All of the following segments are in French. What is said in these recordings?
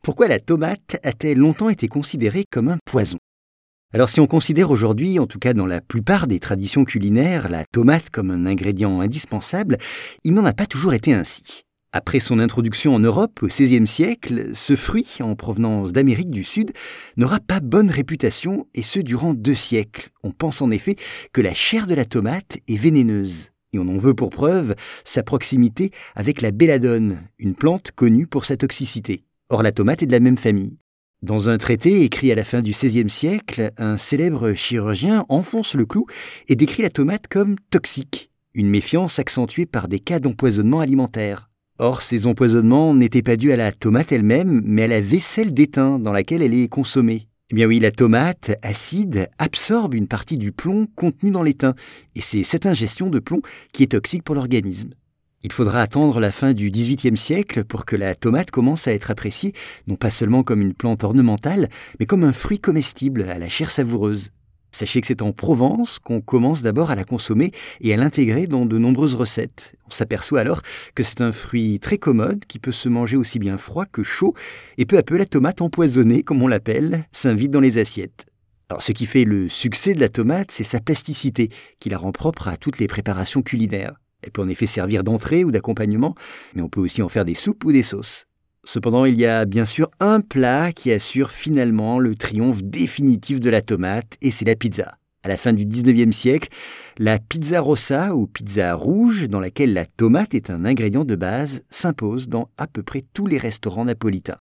Pourquoi la tomate a-t-elle longtemps été considérée comme un poison? Alors si on considère aujourd'hui, en tout cas dans la plupart des traditions culinaires, la tomate comme un ingrédient indispensable, il n'en a pas toujours été ainsi. Après son introduction en Europe au XVIe siècle, ce fruit, en provenance d'Amérique du Sud, n'aura pas bonne réputation, et ce durant 2 siècles. On pense en effet que la chair de la tomate est vénéneuse. Et on en veut pour preuve sa proximité avec la belladone, une plante connue pour sa toxicité. Or la tomate est de la même famille. Dans un traité écrit à la fin du XVIe siècle, un célèbre chirurgien enfonce le clou et décrit la tomate comme toxique, une méfiance accentuée par des cas d'empoisonnement alimentaire. Or, ces empoisonnements n'étaient pas dus à la tomate elle-même, mais à la vaisselle d'étain dans laquelle elle est consommée. Eh bien oui, la tomate acide absorbe une partie du plomb contenu dans l'étain, et c'est cette ingestion de plomb qui est toxique pour l'organisme. Il faudra attendre la fin du XVIIIe siècle pour que la tomate commence à être appréciée, non pas seulement comme une plante ornementale, mais comme un fruit comestible à la chair savoureuse. Sachez que c'est en Provence qu'on commence d'abord à la consommer et à l'intégrer dans de nombreuses recettes. On s'aperçoit alors que c'est un fruit très commode qui peut se manger aussi bien froid que chaud, et peu à peu la tomate empoisonnée, comme on l'appelle, s'invite dans les assiettes. Alors ce qui fait le succès de la tomate, c'est sa plasticité, qui la rend propre à toutes les préparations culinaires. Elle peut en effet servir d'entrée ou d'accompagnement, mais on peut aussi en faire des soupes ou des sauces. Cependant, il y a bien sûr un plat qui assure finalement le triomphe définitif de la tomate, et c'est la pizza. À la fin du XIXe siècle, la pizza rossa ou pizza rouge, dans laquelle la tomate est un ingrédient de base, s'impose dans à peu près tous les restaurants napolitains.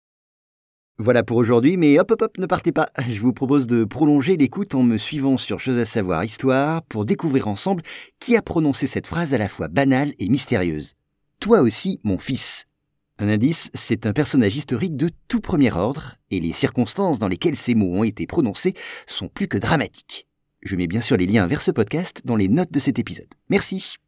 Voilà pour aujourd'hui, mais hop, ne partez pas. Je vous propose de prolonger l'écoute en me suivant sur Chose à savoir Histoire pour découvrir ensemble qui a prononcé cette phrase à la fois banale et mystérieuse. Toi aussi, mon fils. Un indice, c'est un personnage historique de tout premier ordre, et les circonstances dans lesquelles ces mots ont été prononcés sont plus que dramatiques. Je mets bien sûr les liens vers ce podcast dans les notes de cet épisode. Merci.